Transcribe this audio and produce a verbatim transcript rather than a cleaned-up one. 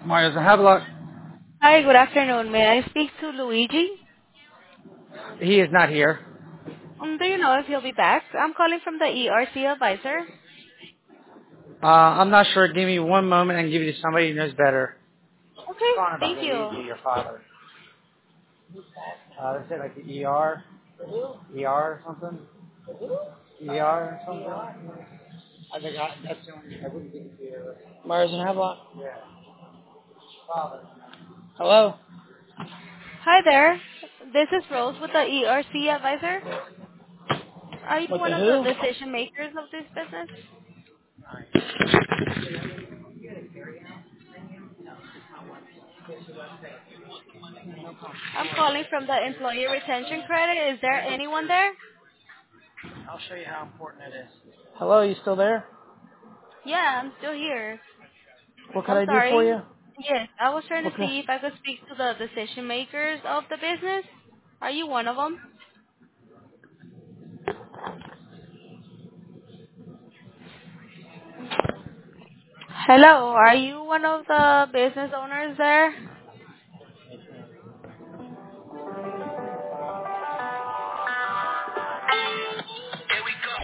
Myers and Havelock. Hi, good afternoon. May I speak to Luigi? He is not here. Um, do you know if he'll be back? I'm calling from the E R C advisor. Uh, I'm not sure. Give me one moment and give you to somebody who knows better. Okay, Calling about thank you. Luigi, your father. Uh, is it like the E R? E R or something? E R or something? I think I, that's the only, I wouldn't think it's here. Myers and Havelock? Yeah. Father. Hello? Hi there. This is Rose with the E R C advisor. Are you What the one of the who? decision makers of this business? I'm calling from the employee retention credit. Is there anyone there? I'll show you how important it is. Hello, you still there? Yeah, I'm still here. What can I'm I do for sorry. you? Yes, I was trying to Okay. see if I could speak to the decision makers of the business. Are you one of them? Hello, are you one of the business owners there?